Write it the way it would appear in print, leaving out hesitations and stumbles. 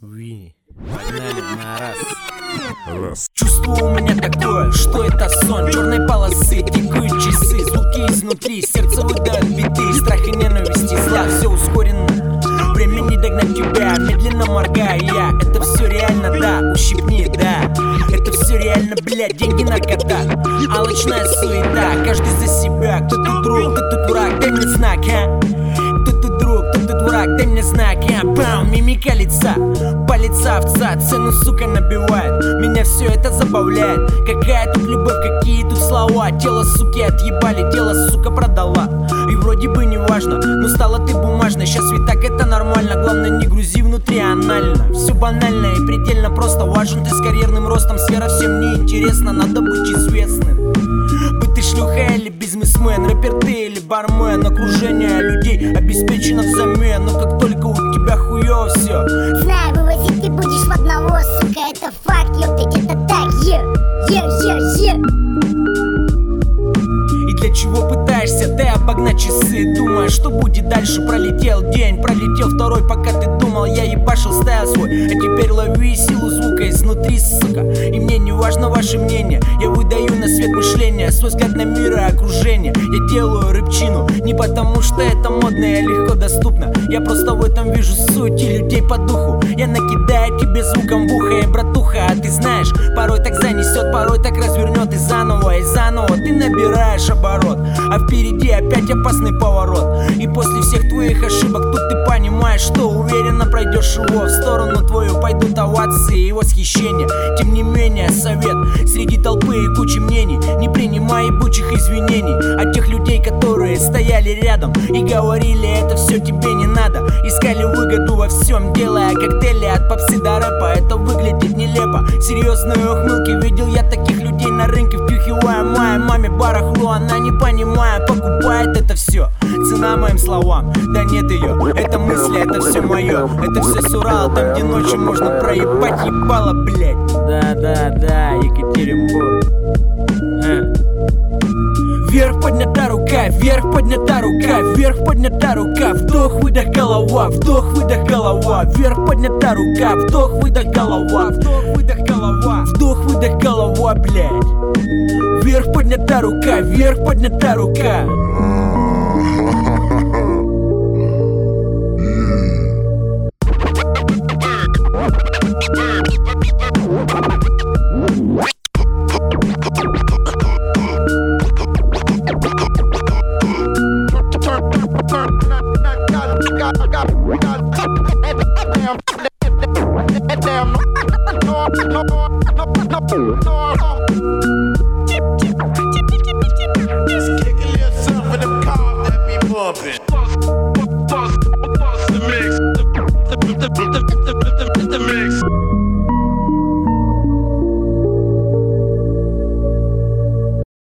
Винни, погнали на раз. Чувство у меня такое, что это сон. Черной полосы, тикают часы, звуки изнутри, сердце выдает биты, страх и ненависть и зла, все ускоренно. Время не догнать тебя, медленно моргаю я. Это все реально, да, ущипни, да. Это все реально, блядь, деньги, наркота, алчная суета, каждый за себя. Кто тут друг, кто тут враг, дай мне знак, а? Кто тут друг, кто тут враг, дай мне знак, а? Бам, мимика лица, палец овца, цену, сука, набивает. Меня все это забавляет. Какая тут любовь, какие тут слова. Тело, суки, отъебали, дело, сука, продала. И вроде бы не важно, но стала ты бумажной. Сейчас ведь так это нормально, главное не грузи внутри анально. Все банально и предельно просто. Важен ты с карьерным ростом, сфера всем не интересна. Надо быть известным. Быть ты шлюха или бизнесмен, рэпер ты или бармен. Окружение людей обеспечено взамен. Но как только у тебя хуёво все, знаю, вывозить ты будешь в одного, сука, это факт, ёптать, это так, И для чего пытаешься ты обогнать часы? Думая, что будет дальше, пролетел день, пролетел второй, пока ты думал. Я ебашил стайл свой, а теперь лови силу звука изнутри, сука. И мне не важно ваше мнение, я выдаю на свет мышления, свой взгляд на мир и окружение. Я делаю рыбчину, не потому что это модно и легко доступно. Я просто в этом вижу суть и людей по духу. Я накидаю тебе звуком в ухо, братуха. А ты знаешь, порой так занесет, порой так развернет. И заново ты набираешь оборот, а впереди опять опасный поворот. И после всех твоих ошибок тут ты понимаешь, что уверенно пройдешь его. В сторону твою пойдут овации и восхищение. Тем не менее, совет среди толпы и кучи мнений: не принимай ебучих извинений от тех людей, которые стояли рядом и говорили, это все тебе не надо. Искали выгоду во всем, делая коктейли от попсы до рэпа. Это выглядит нелепо, серьезные ухмылки. Видел я таких людей на рынке, впихивая моей маме барахло. Она не понимая, покупает это все. Цена моим словам, да нет ее. Это мысли, это все мое. Это все с Урала, там где ночью можно проебать ебало, блять. Да, Екатеринбург. Вверх поднята рука, вверх поднята рука, вверх поднята рука. Вдох, выдох, голова, вдох, выдох, голова. Вверх поднята рука, вдох, выдох, голова, вдох, выдох, голова, вдох, выдох, голова, блять. Вверх поднята рука, вверх поднята рука. Just kicking yourself in the car that be bumping.